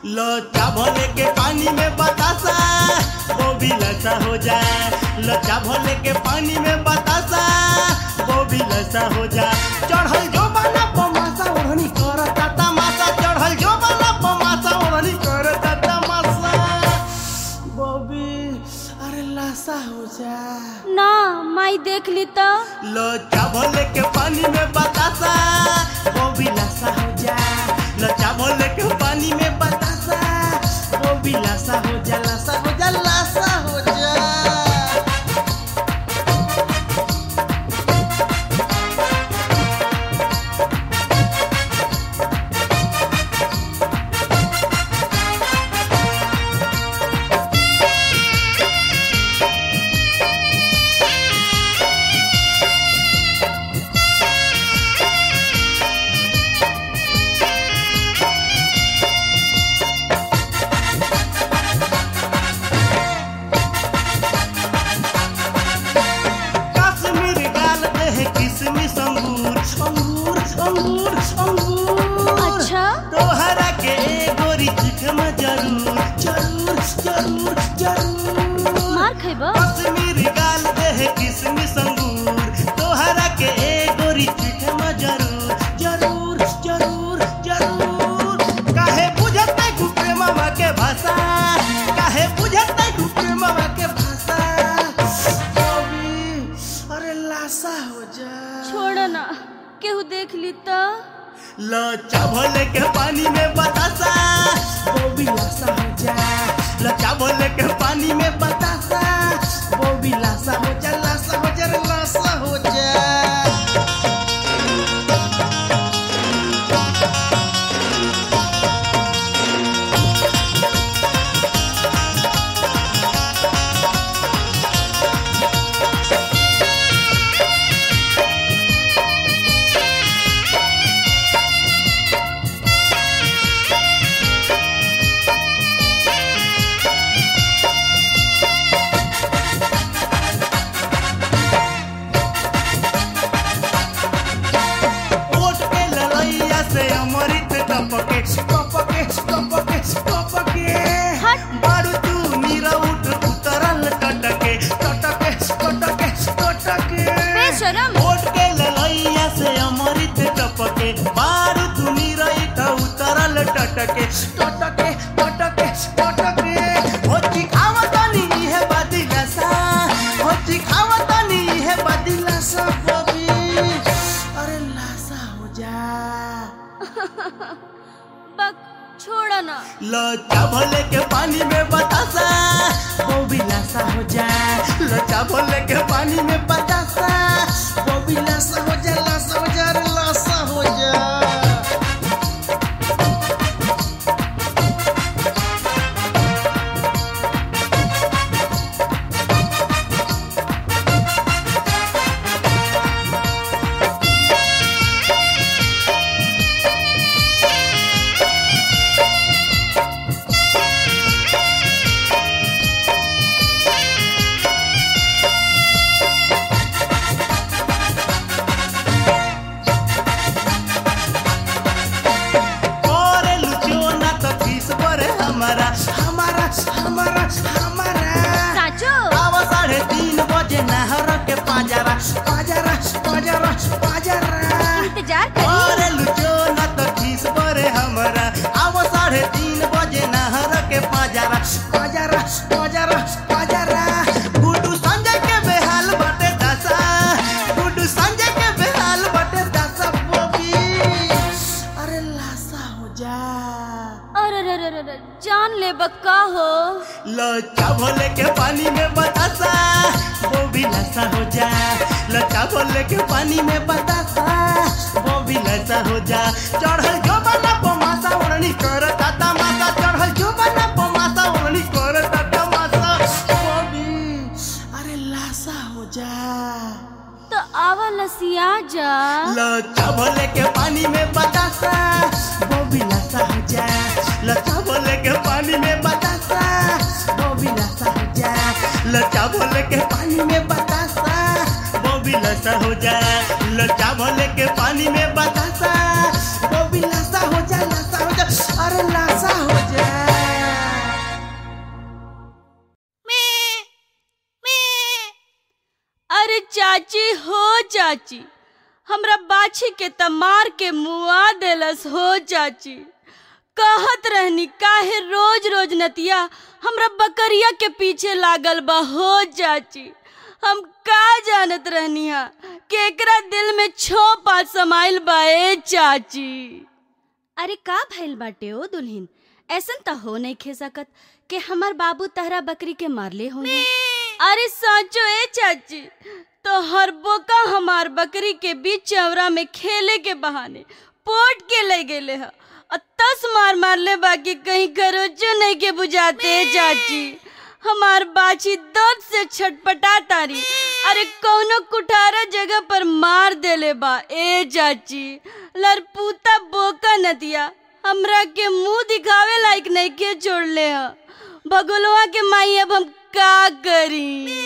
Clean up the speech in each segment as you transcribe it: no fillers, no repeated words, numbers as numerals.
लोचा भोले के पानी में बतासा वो भी लसा हो जाए। लोचा भोले के पानी में बतासा वो भी लसा हो जाए। चढ़ल जो बना पमासा ओढ़नी करता तमाशा। चढ़ल जो बना पमासा ओढ़नी करता तमाशा। वो भी अरे लसा हो जाए ना माई देख ली तो। लोचा भोले के पानी में बतासा वो भी लसा हो जाए। लोचा भोले के पानी में बतासा वो भी लसा हो जा। लसा हो जा लसा हो जा। अच्छा तोहरा के गोरी चिकमा जरूर जरूर जरूर जरूर। मार खैबो कश्मीर गाल दे किसमिस अंगूर। तोहरा के गोरी चिकमा जरूर जरूर जरूर जरूर। काहे बुझत नहीं गुप्रे मामा के भाषा। काहे बुझत नहीं गुप्रे मामा के भाषा। अरे लाशा हो जा। छोड़ो ना केहू देख ली तो। लोचा भोले के पानी में बतासा वो भी लाशा हो जा। लोचा भोले के पानी में बतासा वो भी लाशा हो जा। लाशा हो जा लाशा हो जा। अमृत टपके टपके टपके टपके। बारू तू मीरा उठ उतरल टटके टटके टटके टटके। बेशरम ओट के ललैया से अमृत टपके। बारू तू मीरा उठ उतरल टटके टटके टटके टटके। होची खावतानी है बदिलसा। होची खावतानी है बदिलसा बबी। अरे लाशा हो जा। बक छोड़ो ना। लोचा भोले के पानी में बतासा वो भी लाशा हो जाए। लोचा भोले के पानी में बतासा वो भी लाशा हो जा। लाशा हो जा रे लाशा हो जा। हमारा हमारा हमारा हमारा साचो आवा 3:30 बजे नहर के पाजरा पाजरा पाजरा पाजरा। इंतजार करी। अरे लुचो ना तो खीस बरे हमारा। आवा 3:30 बजे नहर के पाजरा पाजरा पाजरा पाजरा। गुड्डू संजय के बेहाल बटे दशा। गुड्डू संजय के बेहाल बटे दशा बबी। अरे लाशा हो जा। अरे रे रे रे जान ले बक्का हो। लोचा भोले के पानी में बतासा वो भी लसा हो जा। लोचा भोले के पानी में बतासा वो भी लसा हो जा। चढ़ल जो बना पमासा ओढ़नी करता तमाशा। चढ़ल जो बना पमासा ओढ़नी करता तमाशा वो भी अरे लाशा हो जा। तो आवा लसिया जा। लोचा भोले के पानी में बतासा वो भी लसा हो जा। लोचा भोले के पानी में बतासा वो भी लसा हो जा। लोचा भोले के पानी में बतासा वो भी लसा हो जा। लोचा भोले के पानी में बतासा वो भी लसा हो जा। लसा हो जा अरे लसा हो जा। चाची हो चाची, हमरा बाछी के तमार के मुआ देलस हो चाची। कहत रहनी काहे रोज रोज नतिया हमरा बकरिया के पीछे लागल बा हो चाची। हम का जानत रहनी हा कि एकरा दिल में 6 समाइल बा ए चाची। अरे का भइल बाटे ओ दुल्हन, ऐसन त हो नहीं खे सकत कि हमार बाबू तहरा बकरी के मारले हो। अरे साचो ए चाची, तो हर बोका हमार बकरी के बीच चौरा में खेले के बहाने पोट के ले गेले है और 10 मार मारले बाकी कहीं खरोचो नहीं के बुझाते चाची। हमार बाछी दर्द से छटपटा तारी, अरे कौनो कुठारा जगह पर मार देले बा ए चाची। लरपूता बोका नदिया हमरा के मुंह दिखावे लायक नहीं के छोड़ले है। भगोलवा के माई अब हम का करी।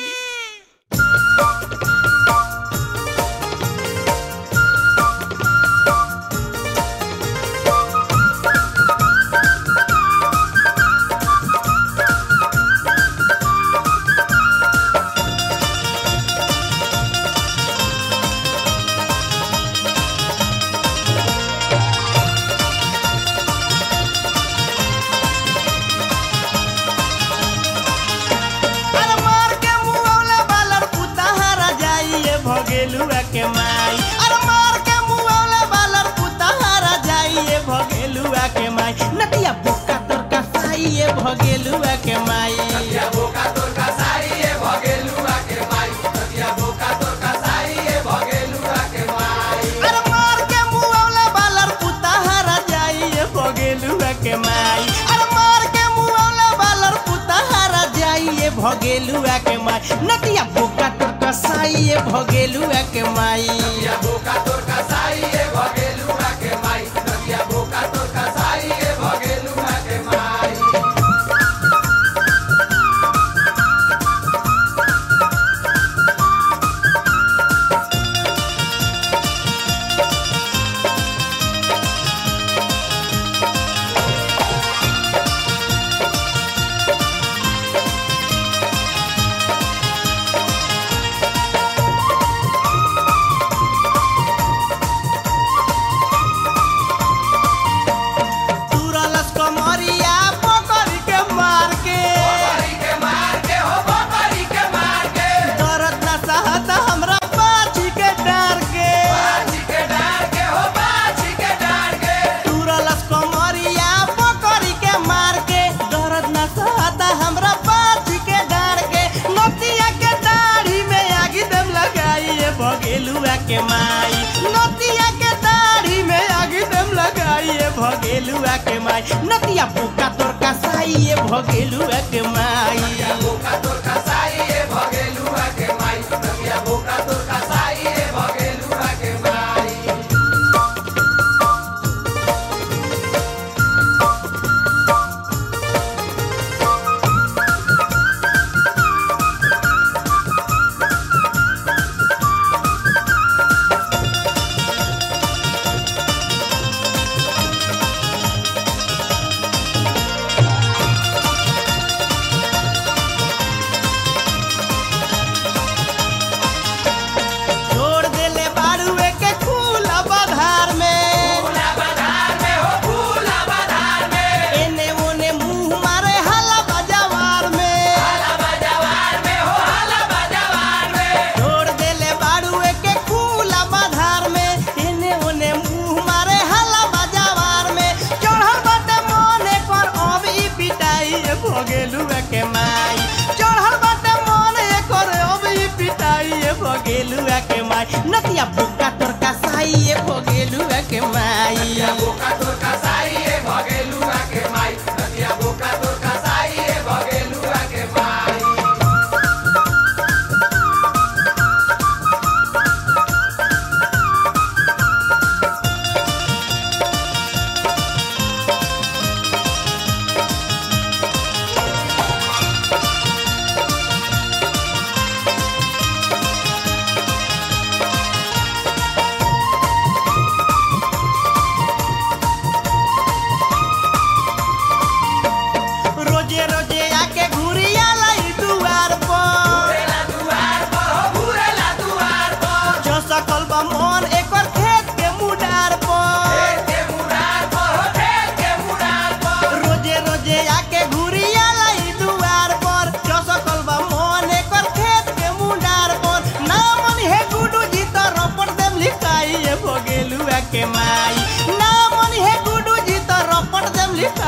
भगेलुआ के माई, अरे मार के मुआवले बालर पुताहारा जाइए भगेलुआ के माई। नतिया बोका तोर का साइए भगेलुआ के माई, नतिया बोका तोर का साइए भगेलुआ के माई, नतिया बोका तोर का साइए भगेलुआ के माई। अरे मार के मुआवले बालर पुताहारा जाइए भगेलुआ के माई, अरे मार के मुआवले बालर पुताहारा जाइए भगेलुआ के माई। नतिया बोका तोर का साइए भगेलुआ के माई, नतिया बोका तोर का साइए भगेलुआ के माई, नतिया बोका तोर का साइए भगेलुआ के माई। भगेलुआ के माई, नतिया के दाढ़ी में आगे दम लगाइए भगेलुआ के माई। नतिया बोका तोर का साइए भगेलुआ के माई, नतिया बोका तोर का साइए भगेलुआ के माई, नतिया बोका तोर का साइए भगेलुआ के माई। भगेलुआ के माई चढ़ल बाटे मन एकर अभी पिटाइए भगेलुआ के माई। नतिया बोका तोर का साइए भगेलुआ के माई, नतिया बोका तोर का साइए भगेलुआ के माई, नतिया बोका तोर का साइए भगेलुआ के माई।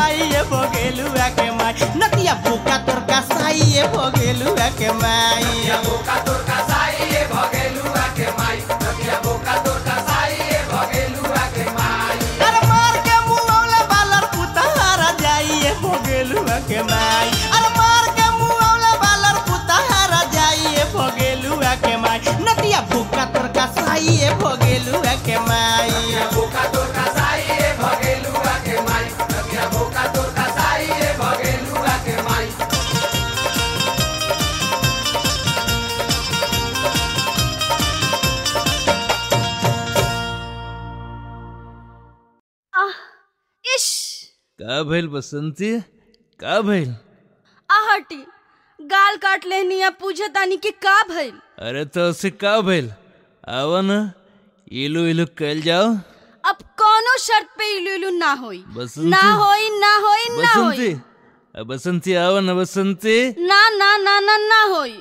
जाइए भोगेलुआ के माई नतिया बोका तोर का साइए भोगेलुआ के माई अरे मार के मुंहौले बालर पुतारा जाइए भोगेलुआ के माई अरे मार के मुंहौले बालर पुतारा जाइए भोगेलुआ के माई नतिया बोका तोर का साइए भोगेलुआ के माई इश का भइल बसंती का भइल? आहटी गाल काट लेहनी पूछे तानी के का भइल। अरे तो उसे का भइल? आवा न इलू इलू कल जाओ। अब कोनो शर्त पे इलू इलू ना होई बसंती ना होई ना होई ना बसंती होई बसंती आवा न बसंती। ना ना ना ना ना होई।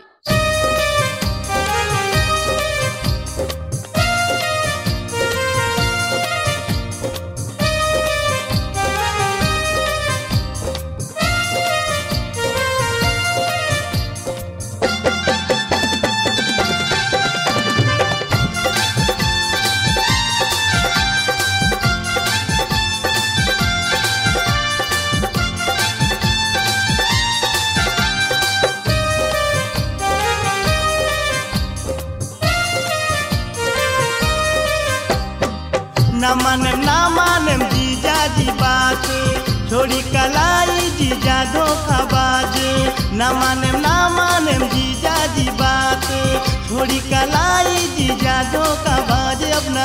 ना मानेम जीजा जी बात छोड़ी कलाई जीजा धोखाबाज ना मानेम जीजा जी बात छोड़ी कलाई जीजा धोखाबाज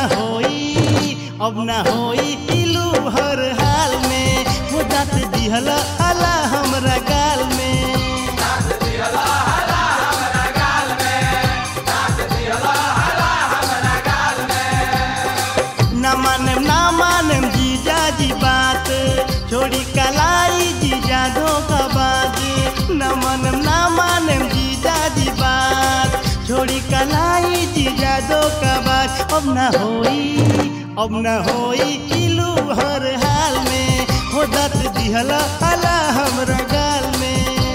अब ना होई इलू हर हाल में हो जात दिहल हला हमरा गाल में ना मानेम जीजा जी बात छोड़ी कलाई जीजा धोखाबाज ना मानेम जीजा जी बात छोड़ी कलाई जीजा धोखाबाज अब ना होई इलू हर हाल में हो जात दिहल हला हमरा गाल में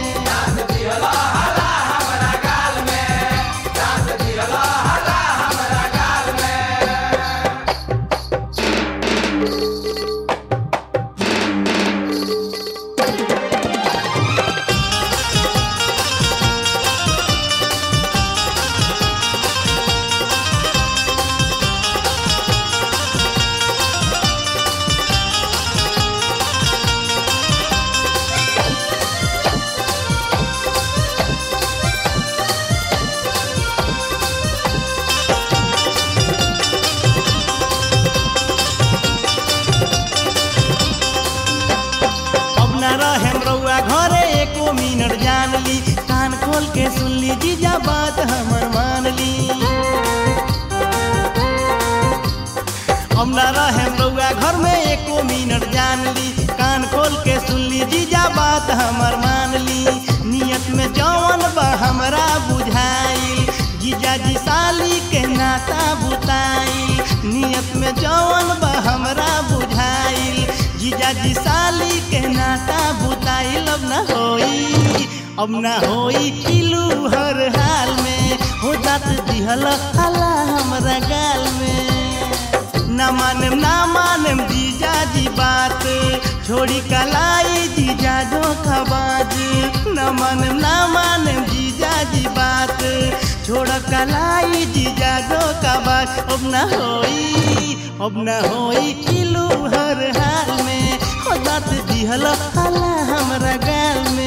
घरे एको मिनट जान ली कान खोल के सुन ली जीजा बात हमर मान ली हम ना रहेम रउआ घर में एको मिनट जान ली कान खोल के सुन ली जीजा बात हमर मान ली नियत में जौन बा हमरा बुझाई जीजा जी साली के नाता बुताई नियत में जौन बा हमरा बुझाई जीजा जी साली के नाता बुताइल अब ना होई इलू हर हाल में हो जात दिहल हला हमरा गाल में ना मानेम जीजा जी बात छोड़ी कलाई जीजा धोखाबाज ना मानेम जीजा जी बात छोड़ कलाई जीजा धोखाबाज अब ना होई इलू हर हाल में हो जात दिहल हला हमरा गाल में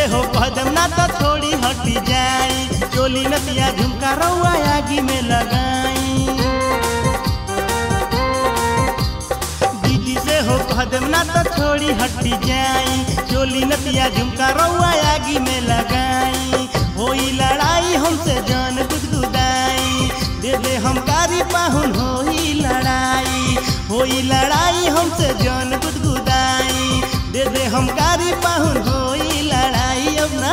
हो कदम ना तो थोड़ी हटी जाई, चोली नतिया झुमका रउआ आगी में लगाई। दीदी से हो कदम ना तो थोड़ी हटी जाई, चोली नतिया झुमका रउआ आगी में लगाई। होई लड़ाई हमसे जान गुदगुदाई, दे दे हम कारी पाहुन होई लड़ाई। होई लड़ाई हमसे जान गुदगुदाई, दे दे हम कारी पाहुन होई लड़ाई।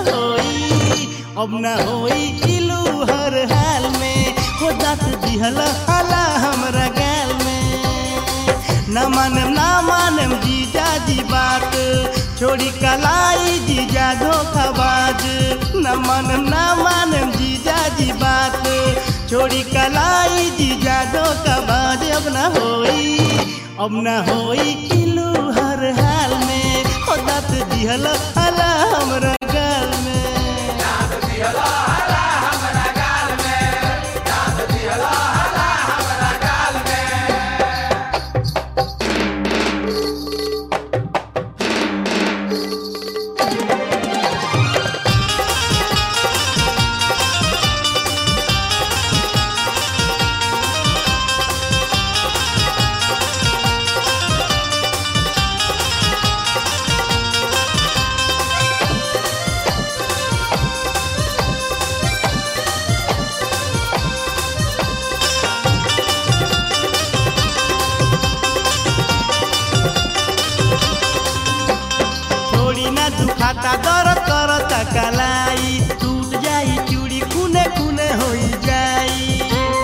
अब ना होई इलू हर हाल में, हो जात दिहल हला हमरा गाल में। ना मानम जीजा जी बात, छोड़ी कलाई जीजा धोखाबाज। ना मानम जीजा जी बात, छोड़ी कलाई जीजा धोखाबाज। अब ना होई इलू हर हाल में, हो जात दिहल हला हमरा गाल में। दुखाता दर्द करता कलाई, टूट जाई चूड़ी खूने खूने होई जाई।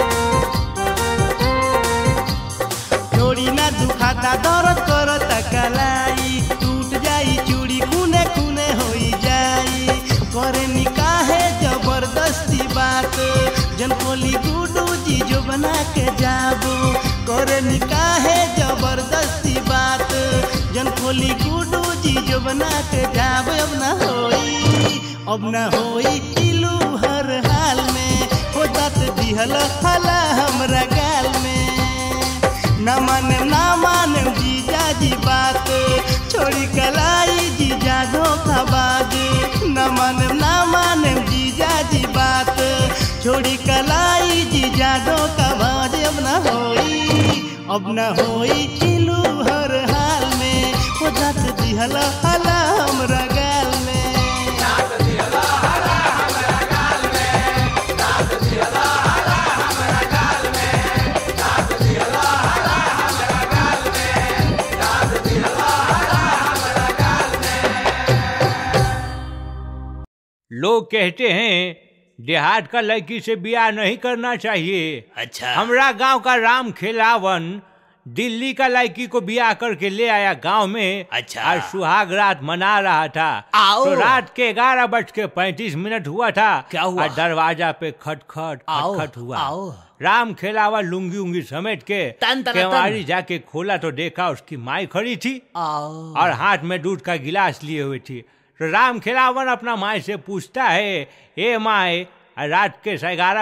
छोड़ी ना दुखाता दर्द करता कलाई, टूट जाई चूड़ी खूने खूने होई जाई। करे निकाहे जबरदस्ती बात, जन खोली गुडू जी जो बना के जाबू। करे निकाहे जबरदस्ती बात, जन खोली गुडू जी जो बना के जाब। अब ना होई इलू हर हाल में, हो जात दिहल हला हमरा गाल में। ना मानम जीजा जी बात, छोड़ी कलाई जीजा धोखाबाज। ना मानम जीजा जी बात, छोड़ी कलाई जीजा धोखाबाज। अब ना होई इलू हर हाल में, हो जात दिहल हला हमरा गाल में। लोग कहते हैं देहात का लड़की से ब्याह नहीं करना चाहिए। अच्छा। हमरा गांव का राम खिलावन दिल्ली का लड़की को ब्याह करके ले आया गांव में। अच्छा। और सुहाग रात मना रहा था। तो रात के 11:35 हुआ था। क्या हुआ? और दरवाजा पे खटखट हुआ। राम खिलावन लुंगी उंगी समेट के केवाड़ी जाके खोला तो देखा उसकी माई खड़ी थी और हाथ में दूध का गिलास लिए हुए थी। तो राम खिलावन अपना माई से पूछता है, ए माई रात के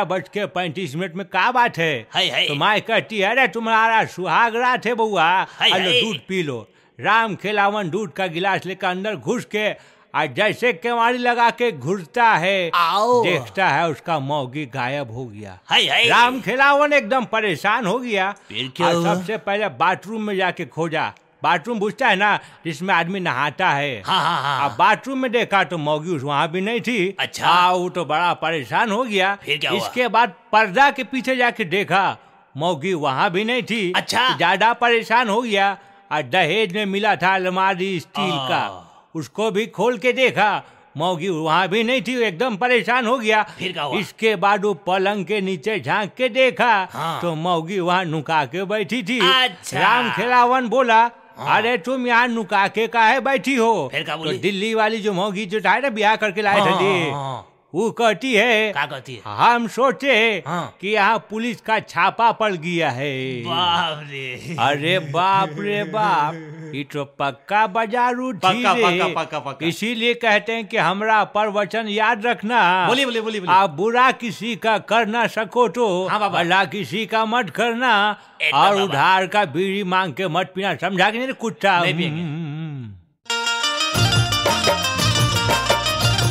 11:35 में क्या बात है? तो माई कहती है, अरे तुम्हारा सुहाग रात है बउआ, दूध पी लो। राम खिलावन दूध का गिलास लेकर अंदर घुस के और जैसे केवाड़ी लगा के घुसता है, देखता है उसका मौगी गायब हो गया। राम खिलावन एकदम परेशान हो गया। और सबसे पहले बाथरूम में जाके खोजा। बाथरूम बुझता है ना जिसमें आदमी नहाता है। अब बाथरूम में देखा तो मौगी वहाँ भी नहीं थी। अच्छा। वो तो बड़ा परेशान हो गया। फिर क्या हुआ? इसके बाद पर्दा के पीछे जाके देखा, मौगी वहाँ भी नहीं थी। अच्छा। ज्यादा परेशान हो गया। और दहेज में मिला था अलमारी स्टील का, उसको भी खोल के देखा, मौगी वहाँ भी नहीं थी। एकदम परेशान हो गया। फिर क्या हुआ? इसके बाद वो पलंग के नीचे झांक के देखा तो मौगी वहाँ नुका के बैठी थी। अच्छा। राम खिलावन बोला, अरे तुम यहाँ नुका के काहे बैठी हो? फिर क्या बोली? तो दिल्ली वाली जो मौगी जो था ना ब्याह करके लाए थे, वो कहती है, क्या कहती है? हम सोचे कि यहाँ पुलिस का छापा पड़ गया है। बाप रे। अरे बाप रे बाप, ये तो पक्का बाजारू पक्का। इसीलिए कहते हैं कि हमरा प्रवचन याद रखना। बोली। आप बुरा किसी का कर ना सको तो भला किसी का मत करना, और उधार का बीड़ी मांग के मत पीना। समझा कि नहीं कुत्ता?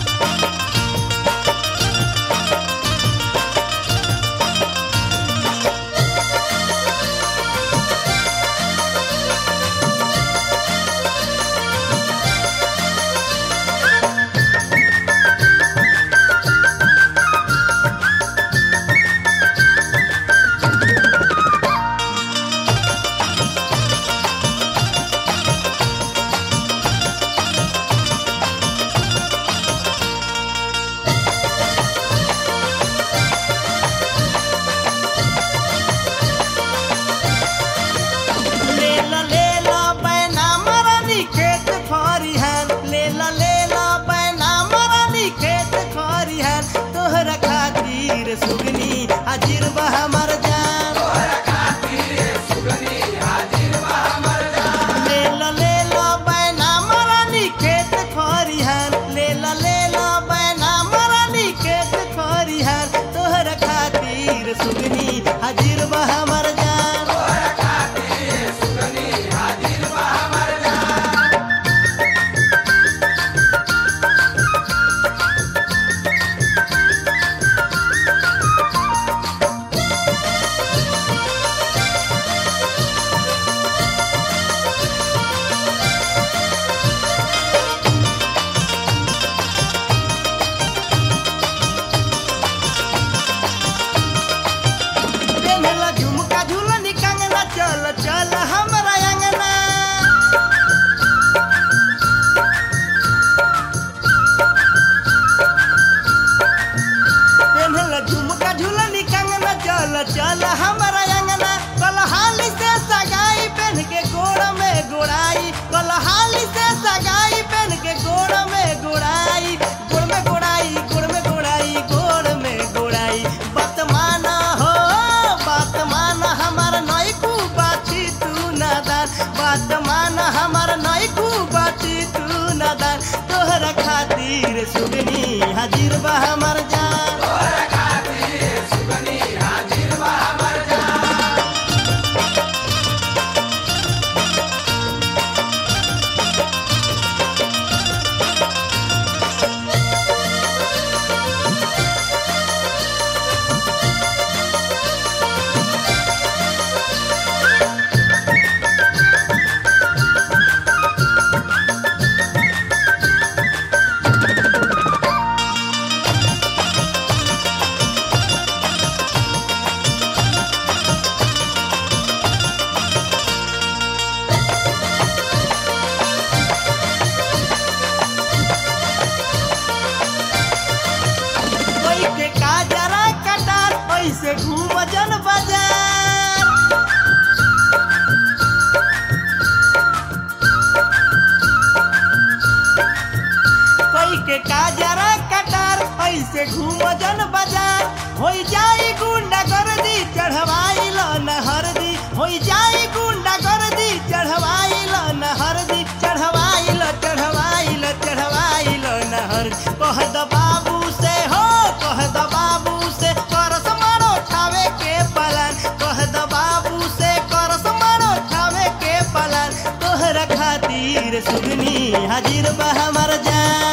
वजन बाजार होई जाई गुंडा गर्दी चढ़वाइल न हरदी होई जाई गुंडा गर्दी चढ़वाइल न हरदी चढ़वाइल चढ़वाइल चढ़वाइल न हरदी कह द बाबू से हो कह द बाबू से करस मारो ठावे के पलान कह द बाबू से करस मारो ठावे के पलान तोहरा खातिर सुगनी हाजिर बा हमर जान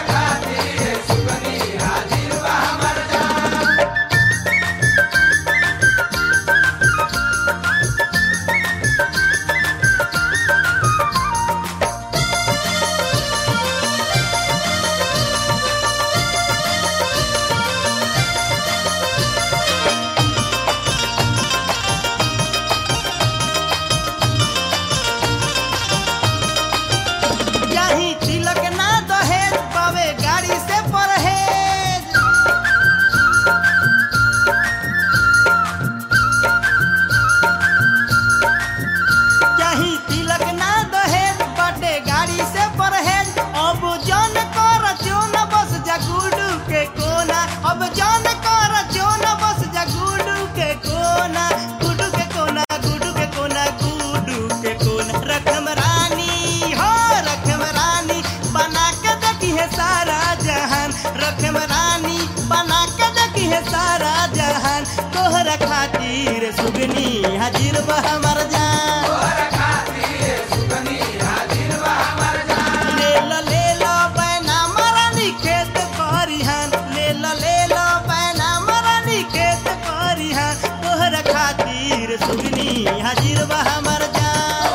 यही तिलक ना दहेज पावे गाड़ी से परहेज यही तिलक ना दहेज बाटे गाड़ी से परहेज अब जन कर चोन बस जा गुडू के कोना अब जन कर चोन बस जा गुडू के कोना गुडू के कोना गुडू के कोना गुडू के कोना रखम रानी हो रखम रानी बना के देखी है सारा जहान रखम रानी बना के देखी है सारा जहान तोहरा खातिर सुगनी हाजिर बा हमर जान ले लो बैना मरानी खेत परिहान ले लो बैना मरानी खेत परिहान तोहरा खातिर सुगनी हाजिर बा हमर जान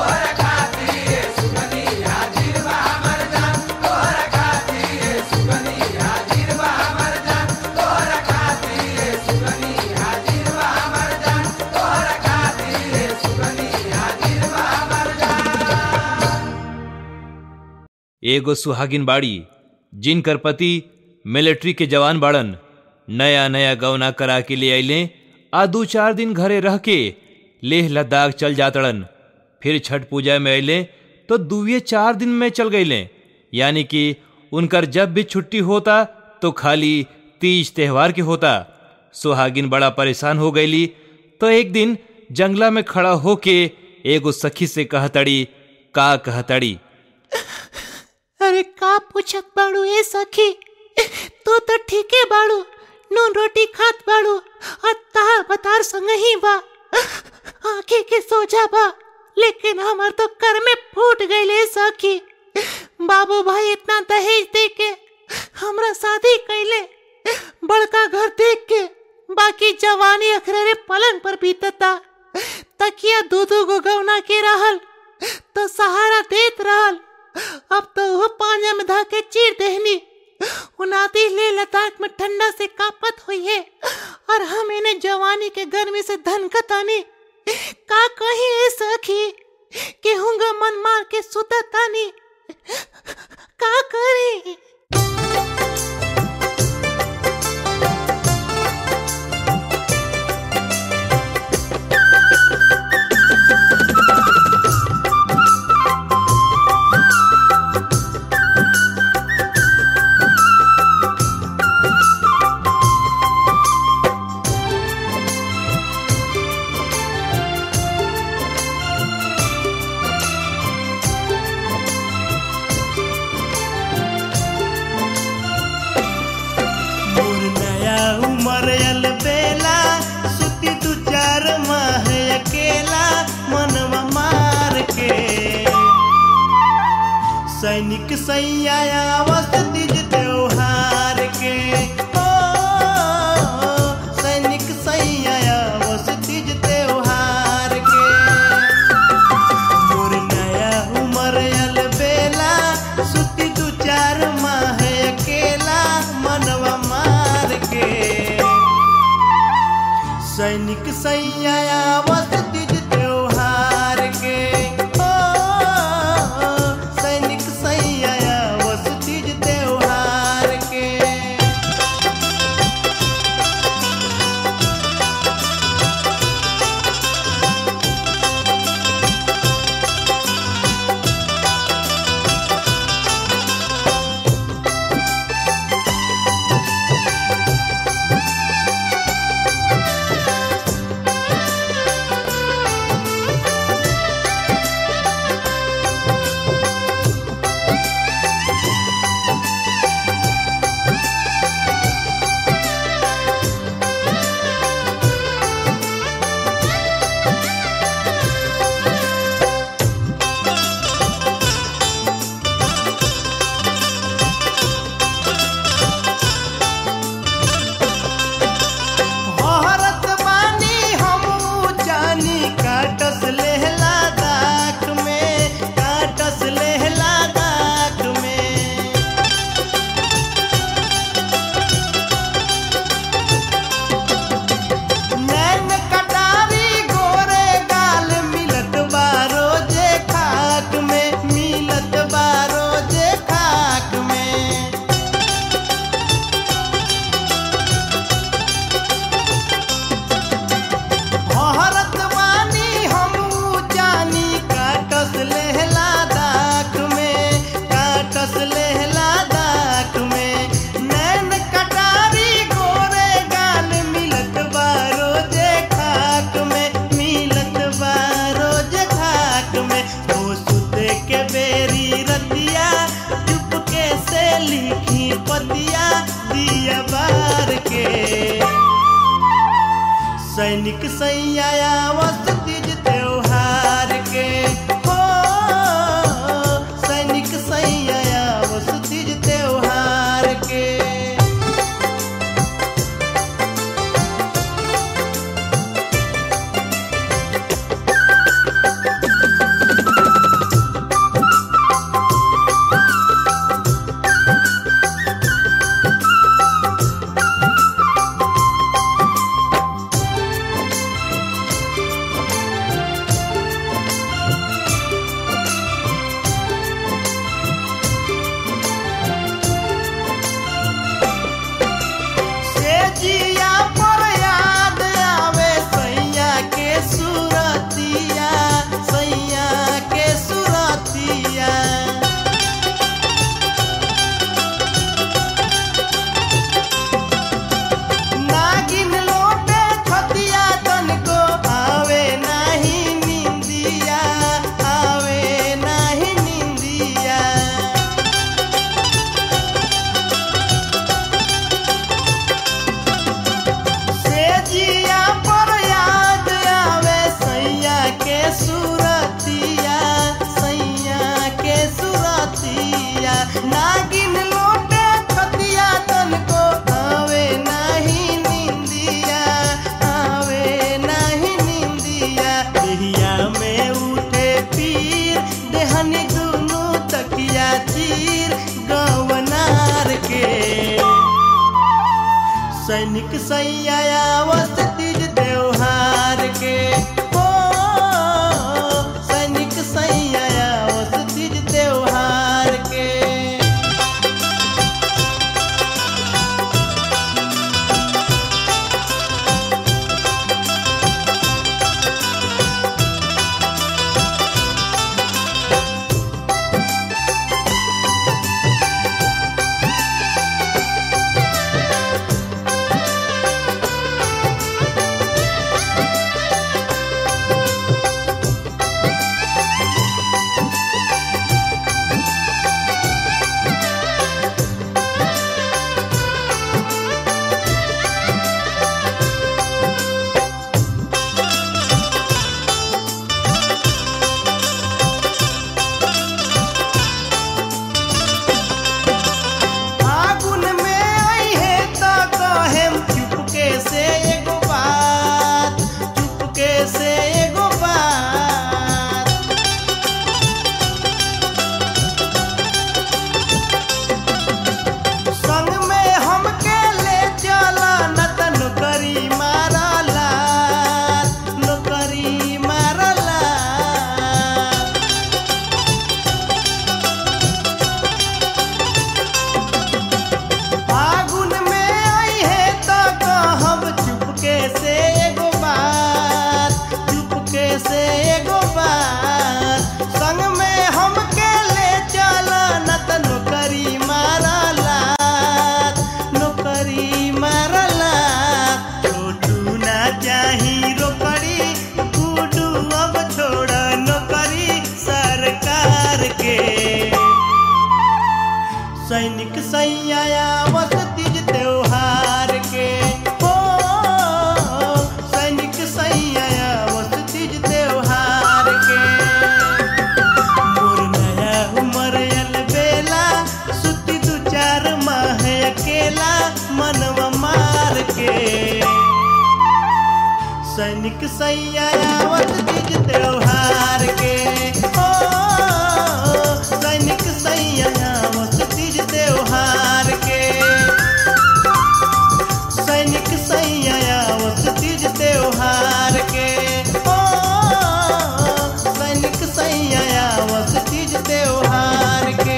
एगो सुहागिन बाड़ी जिनकर पति मिलिट्री के जवान बाड़न नया नया गौना करा के ले अइले आ 2-4 दिन घरे रह के लेह लद्दाख चल जातड़न फिर छठ पूजा में अइले तो 2-4 दिन में चल गईले यानी कि उनकर जब भी छुट्टी होता तो खाली तीज त्योहार के होता। सुहागिन बड़ा परेशान हो गईली तो एक दिन जंगला में खड़ा होके एगो सखी से कहतड़ी का कहतड़ी अरे का पूछत बाड़ू ए सखी तू तो ठीके बाड़ू नून रोटी खात बाड़ू और तार बतार संग ही बा आंखें के सोजा बा लेकिन हमार तो कर में फूट गईले सखी बाबू भाई इतना दहेज दे के हमरा शादी कैले बड़का घर देख के बाकी जवानी अखरे पलंग पर बीतता तकिया दूधू गो गौना के रहल तो सहारा देत रहल अब तो वो पांजा में धाके चीर देहनी उनाती ले लद्दाख में ठंडा से कापत हुई है और हम इन्हें जवानी के गर्मी से धनकतानी का कहीं ए सखी केहूंगा मन मार के सुततानी का करी सैनिक सैया वस्त तीज त्योहार के ओ सैनिक सैया वस्त तीज त्योहार के मोर नया उम्र अल बेला सुती 2-4 माह अकेला मनवा मार के सैनिक सैया वस्त तीज त्योहार के सैनिक सैया वस्त तीज त्योहार के हो, सैनिक सैया वस्त तीज त्योहार के। नागिन लोटे खतिया तनको आवे नहीं निंदिया, आवे नहीं निंदिया। देहिया में उठे पीर देहनी दुनू तकिया चीर गवनार के। सैनिक सैया वस्त तीज त्योहार के हो, सैनिक सैया वस्त तीज त्योहार के। सैनिक सैया वस्त तीज त्योहार के हो, सैनिक सैया वस्त तीज त्योहार के। मोर नया उमर यल बेला सुती दू चार माह अकेला मनवा मार के। सैनिक सैया वस्त तीज त्योहार के हो, सैनिक सैया वस्त तीज त्योहार के। सैनिक सैया वस्त तीज त्योहार के ओ, सैनिक सैया वस्त तीज त्योहार के।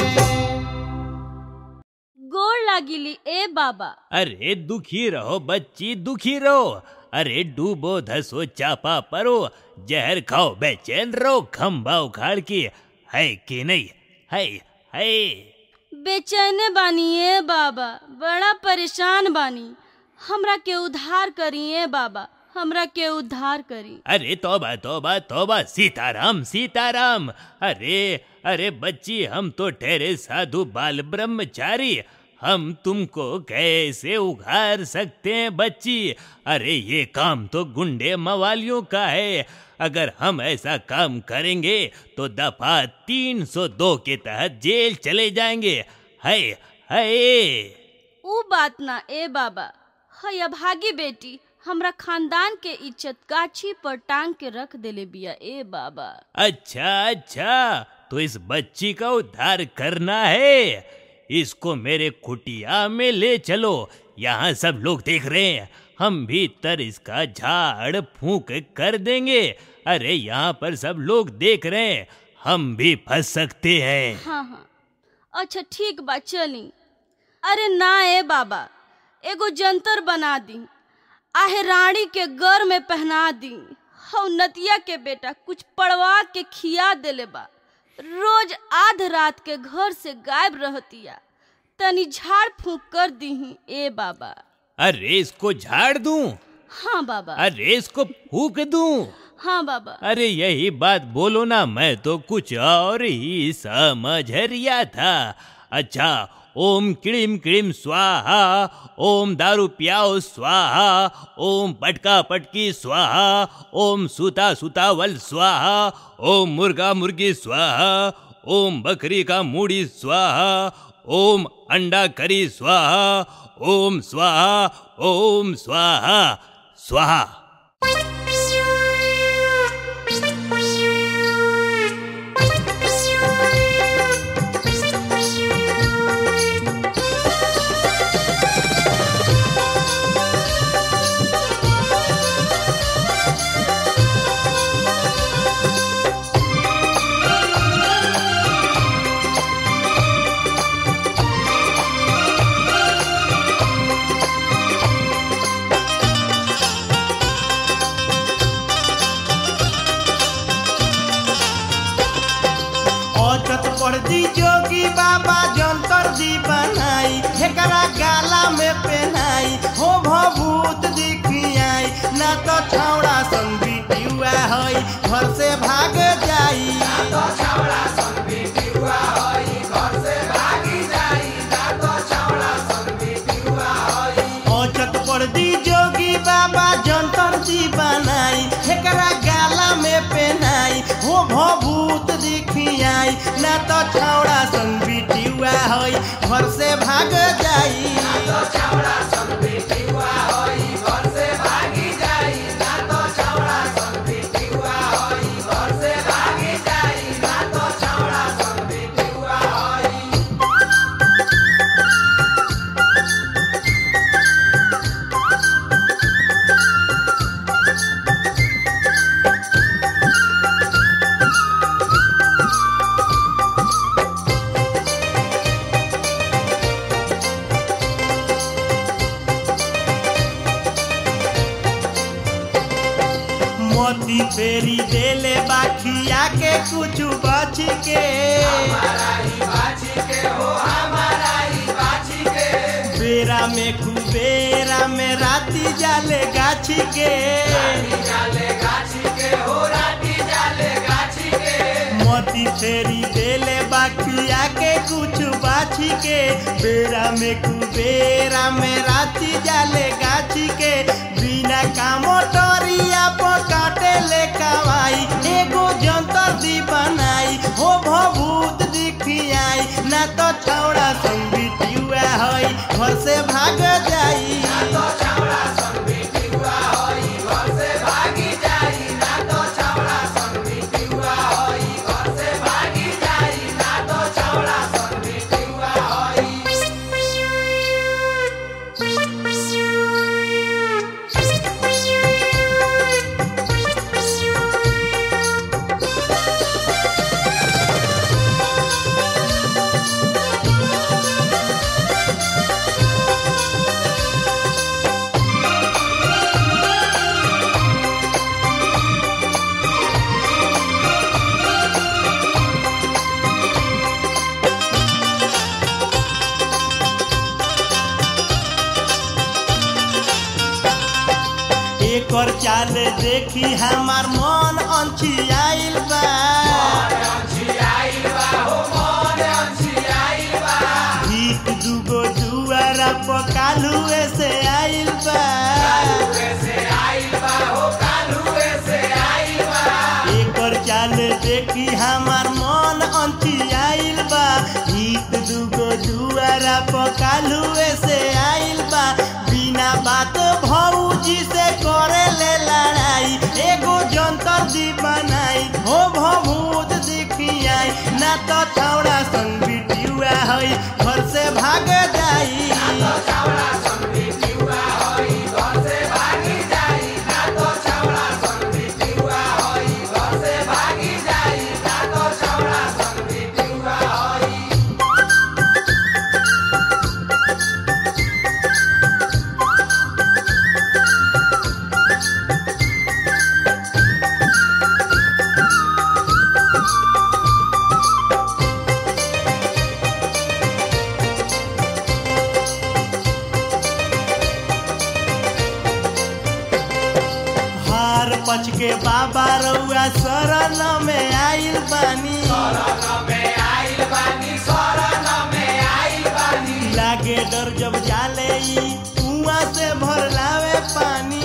गोड़ लागिली ए बाबा। अरे दुखी रहो बच्ची, दुखी रहो। अरे डूबो धसो चापा परो, जहर खाओ बेचैन रहो, खंभा उखाड़ की है कि नहीं है? बेचैन बानी ए बाबा, बड़ा परेशान बानी। हमरा के उद्धार करी ए बाबा, हमरा के उद्धार करी। अरे तौबा तौबा तौबा, सीताराम सीताराम। अरे अरे बच्ची, हम तो ठहरे साधु बाल ब्रह्मचारी, हम तुमको कैसे उघार सकते हैं बच्ची? अरे ये काम तो गुंडे मवालियों का है। अगर हम ऐसा काम करेंगे तो दफा 302 के तहत जेल चले जाएंगे। है ऊ बात ना ए बाबा, है अभागी बेटी हमरा खानदान के इज्जत गाछी पर टांग के रख देले बिया ए बाबा। अच्छा, तो इस बच्ची का उद्धार करना है। इसको मेरे कुटिया में ले चलो, यहाँ सब लोग देख रहे हैं। हम भीतर इसका झाड़ फूंक कर देंगे। अरे यहाँ पर सब लोग देख रहे हैं, हम भी फंस सकते हैं। हाँ, अच्छा ठीक बा चली। अरे ना ए बाबा, एगो जंतर बना दी, आहे रानी के गर में पहना दी। हौ नतिया के बेटा कुछ पड़वा के खिया देले बा, रोज आध रात के घर से गायब रहतिया। तनी झाड़ फूंक कर दीही ए बाबा। अरे इसको झाड़ दूं? हाँ बाबा। अरे इसको फूंक दूं? हाँ बाबा। अरे यही बात बोलो ना, मैं तो कुछ और ही समझ रिया था। अच्छा, ओम क्लीम क्लीम स्वाहा, ओम दारू पियाओ स्वाहा, ओम पटका पटकी स्वाहा, ओम सूता सुतावल स्वाहा, ओम मुर्गा मुर्गी स्वाहा, ओम बकरी का मूड़ी स्वाहा, ओम अंडा करी स्वाहा, ओम स्वाहा, ओम स्वाहा स्वाहा। जोगी बाबा जंतर दी बनाई, एकरा गाला में पहनाई, हो भभूत दिखियाई, ना तो छौड़ा सन बिटिया हई घर से भाग जाई, ना तो छौड़ा सन बिटिया हई घर से भागी जाई, ना तो छौड़ा सन बिटिया हई। औचत पर दी जोगी बाबा जंतर दी बनाई, एकरा गाला में पहनाई, हो भभूत दिखियाई, ना तो छौड़ा सन बिटिया हई घर से भाग जाई, ना तो छौड़ा सन बिटिया हई घर से भागी जाई, ना तो छौड़ा सन बिटिया हई घर से भागी जाई, ना तो छौड़ा सन बिटिया हई। मोती फेरी देले बाखिया के कुछ बच के, हमारा ही बाची के हो हमारा ही बाची के, बेरा में कुबेरा में राती जाले गाछी के, राती जाले गाछी के हो राती जाले गाछी के। मोती फेरी देले बाखिया के कुछ बाछी के, बेरा में कुबेरा में राती जाले गाछी के, बिना कामो टोरिया काटे ले कवाई, एगो जंतर दी बनाई, हो भभूत दिखियाई, ना तो छौड़ा सन बिटिया हई घर से भाग जाई, ना तो छौड़ा सन बिटिया हई घर से भागी जाई, ना तो छौड़ा सन बिटिया हई घर से भागी जाई, ना तो छौड़ा सन बिटिया हई। एकर चाल देखी हमार मन अंछियाइल बा, हित दुगो दू कालुए से आइल बा एकर चाल देखी हमार मन अंती आइल बा हित दुगो दुआरा पर कालुए से आइल बा बिना बात भौजी से करे ले लड़ाई एगो जंतर दी बनाई हो भभूत दिखियाई ना तो छौड़ा संग बिटिया हई घर से भाग जाई पच के बाबा रउआ शरण में आइल बानी लागे डर जब जाले ई कुआं से भर लावे पानी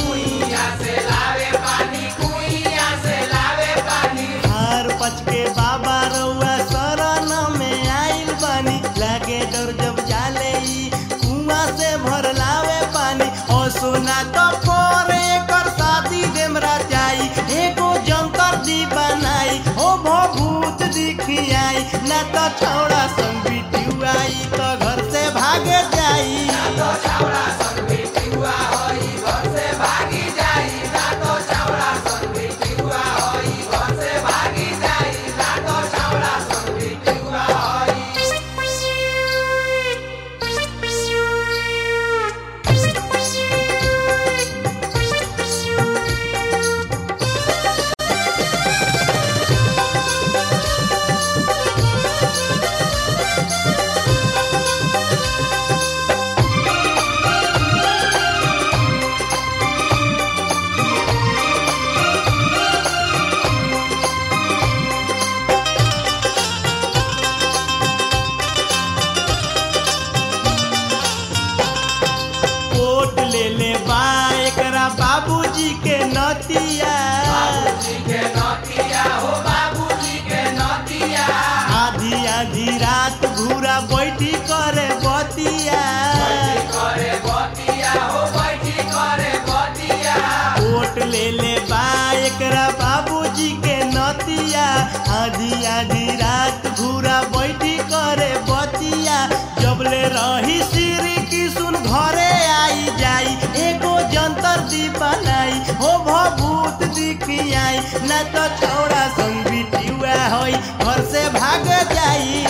हर पच के बाबा रउआ शरण में आइल बानी लागे डर जब जाले ई कुआं से भर लावे पानी ओ सोना तो पोरे कर शादी देमरा जाई एगो जंतर दी बनाई हो भभूत दिखियाई ना तो छौड़ा संग बिटियाई तो घर से भाग जाई बाबूजी के नतिया आधी आधी रात घूरा बैठी करे बतिया वोट ले बा एकरा बाबूजी के नतिया आधी आधी रात घूरा बैठी करे बतिया जबले रही सिरी की सुन घरे आई जाई एगो जंतर दी बनाई हो भभूत दिखियाई ना तो छौड़ा संग बिटिया होई घर से भाग जाई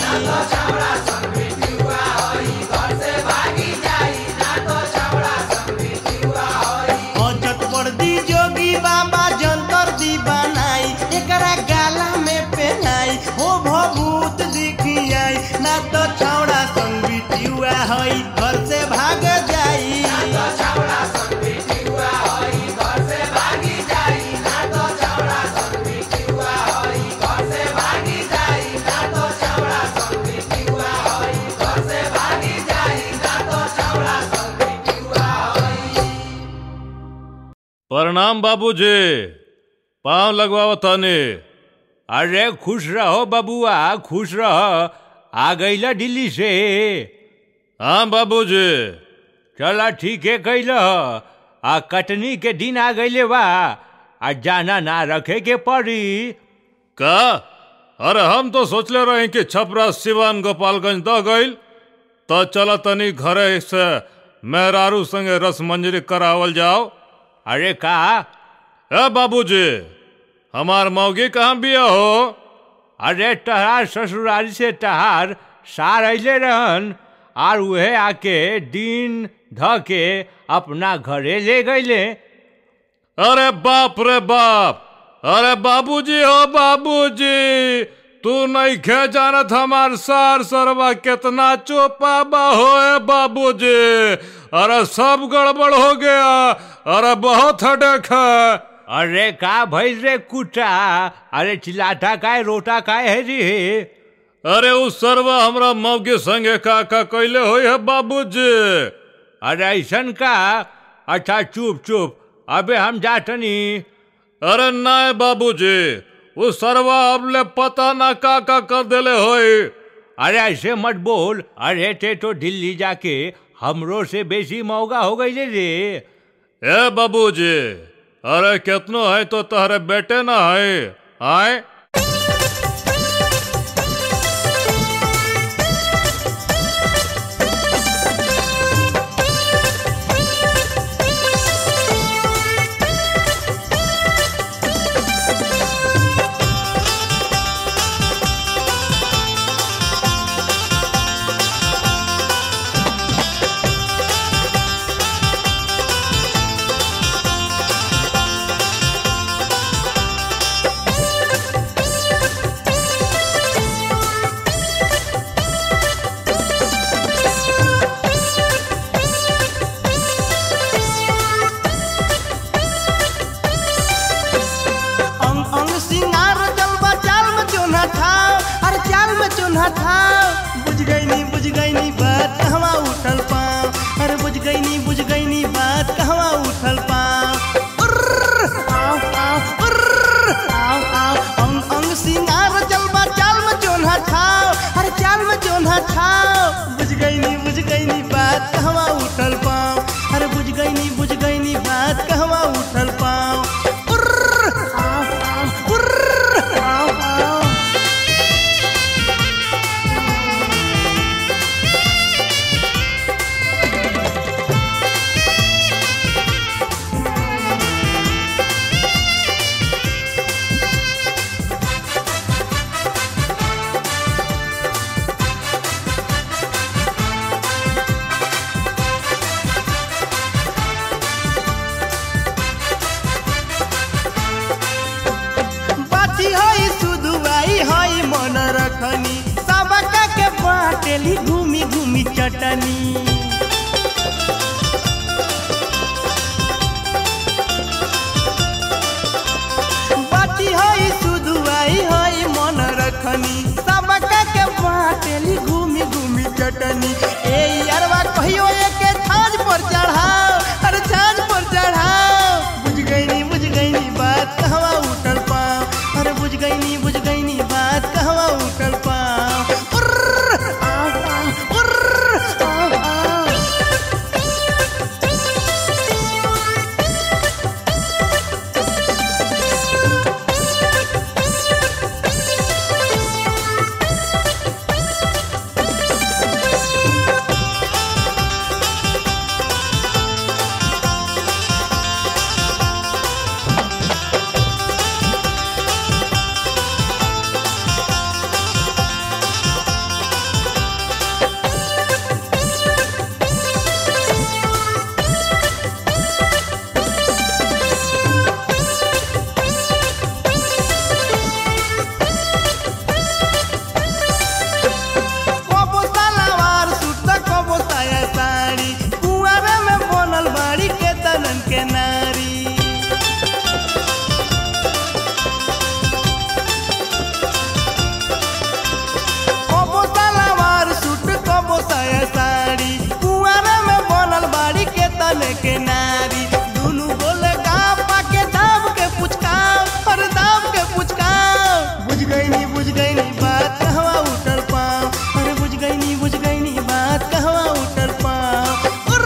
औचक पड़दी जोगी बाबा जंतर दी बनाई एकरा गाला में पहनाई हो भभूत दिखियाई ना तो छौड़ा संग बिटिया होई घर से भाग जाई प्रणाम बाबूजी, पाँव लगवाओ तने। अरे खुश रहो बबुआ, खुश रहो। आ गईला दिल्ली से? हाँ बाबूजी। चला ठीक है कैल। आ कटनी के दिन आ गईले बा, आ जाना ना रखे के पड़ी का? अरे हम तो सोचले रहे कि छपरा सिवान गोपालगंज द गईल तो चला तनी घरे से मेहरारू संगे रस मंजरी करावल जाओ। अरे का? ए बाबूजी, हमार मौगी कहाँ बिया हो? अरे तहार ससुरारी से तहार सार अले रहन और वह आके दिन ध के अपना घरे ले गईले। अरे बाप रे बाप! अरे बाबूजी हो बाबूजी, तू नहीं खे जानत हमार सार सरवा कितना चोपाबा हो बाबूजी। अरे सब गड़बड़ हो गया। अरे बहुत हडक है। अरे का भइल रे कुटा? अरे चिल्लाता काय रोटा काय है रे? अरे उस सरवा हमरा मौके संगे का कैले होई है बाबूजी। अरे ऐसन का? अच्छा चुप चुप, अबे हम जाटनी। अरे नहीं बाबूजी, वो सरवा अबले पता ना का कर देले होई। अरे ऐसे मत बोल, अरे ते तो दिल्ली जाके हमरो से बेसी महंगा हो गई रे। ए बाबूजी, अरे कितनो है तो तहरे बेटे ना है आए। बुझ गई नी बात कहवा उठल पाँव। अरे बुझ गई नी बात कहवा उठल पाँव। अंग अंग सिंगार जलवा चाल में जोन्हा ठाव। अरे चाल में जोन्हा ठाव। बुझ गई नी बात कहवा उठल पाँव। अरे बुझ गई नी बात कहवा उठल पाँव। सबका के बाटेली घूमी घूमी चटनी। बाटी हई सुधुआई हई मन रखनी। सबका के बाटेली घूमी घूमी चटनी। ए यारवा कहियो एके छाज पर चढ़ाओ। अरे छाज पर चढ़ाओ। बुझ गई नी बात कहवा उठल पाँव। अरे बुझ गई नी बात कहवा उठल पाँव। के नारी दुनू बोले गा पाके दाब के पुचकाओ। और दाब के पुचकाओ। बुझ गई नी बात कहवा उठल पाँव। अरे बुझ गई नी बात कहवा उठल पाँव।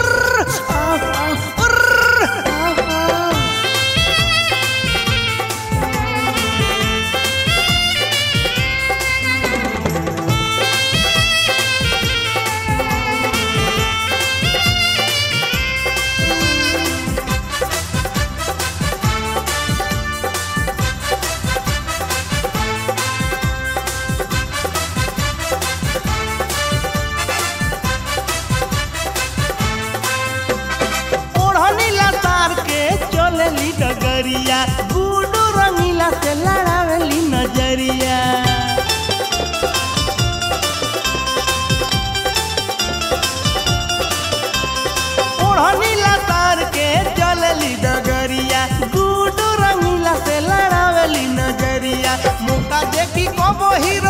डगरिया गुडू रंगीला से लड़ावेली नजरिया। ओढ़नी लतार के चलली डगरिया गुडू रंगीला से लड़ावेली नजरिया। मौका देखी कबो हीरो